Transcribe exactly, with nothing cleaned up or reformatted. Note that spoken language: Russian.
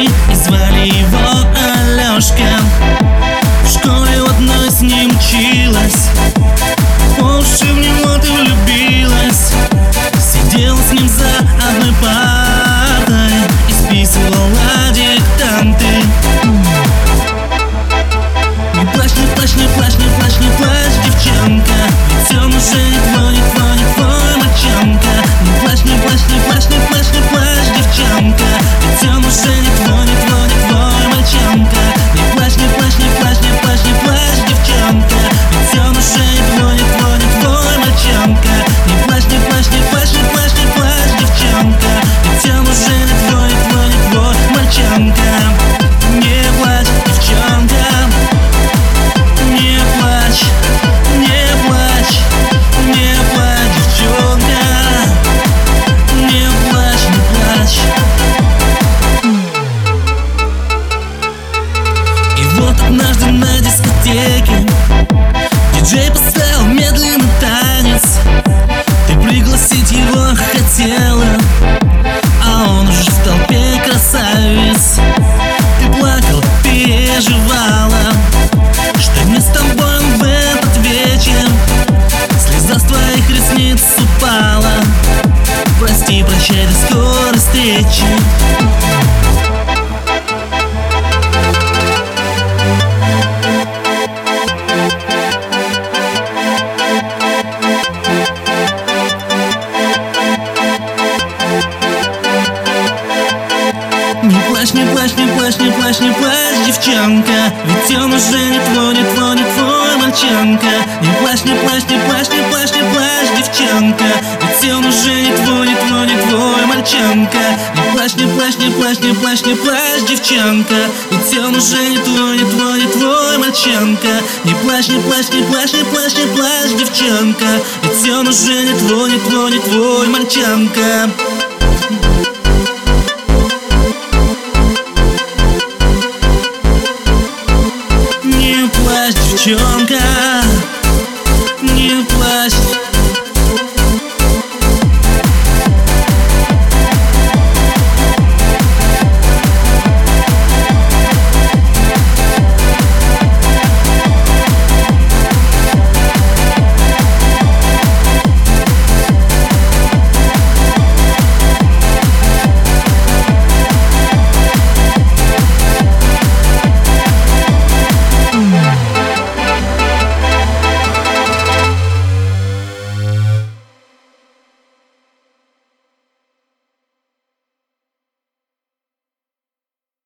Андреевичи, и звали его Алешка. В школе в одной с ним училась, по уши в него ты влюбилась. Сидела с ним за одной партой и списывала диктанты. Не плачь, не плачь, не плачь, не плачь, не плачь, девчонка, ведь он уже не твой, не твой, не твой мальчонка. Не плачь, не плачь, не плачь, не плачь, не плачь, девчонка, ведь он уже не твой, не твой, не твой мальчонка. Не плачь, не плачь, не плачь, не плачь, не плачь, девчонка, ведь он уже не твой, не твой, не твой мальчонка. Не плачь, не плачь, не плачь, не плачь, не плачь, девчонка, ведь он уже не твой, не твой, не твой мальчонка. Не плачь, девчонка, не плачь, не плачь, не плачь, девчонка, не плачь, не плачь. И вот однажды на дискотеке диджей поставил медленный танец. Ты пригласить его хотела, а он уже в толпе красавец. Ты плакала, переживала, что не с тобой он в этот вечер. Слеза с твоих ресниц упала. Прости, прощай, до скорой встречи. Не плачь, не плачь, не плачь, не плачь, не плачь, девчонка, ведь он уже не твой, не твой, не твой мальчонка. Не плачь, не плачь, не плачь, не плачь, не плачь, девчонка, ведь он уже не твой, не твой, не твой мальчонка. Не плачь, не плачь, не плачь, не плачь, не плачь, девчонка, ведь он уже не твой, не твой, не твой мальчонка. Не плачь, не плачь, не плачь, не плачь, не плачь, девчонка, ведь он уже не твой, не твой, не твой мальчонка. Не плачь, девчонка.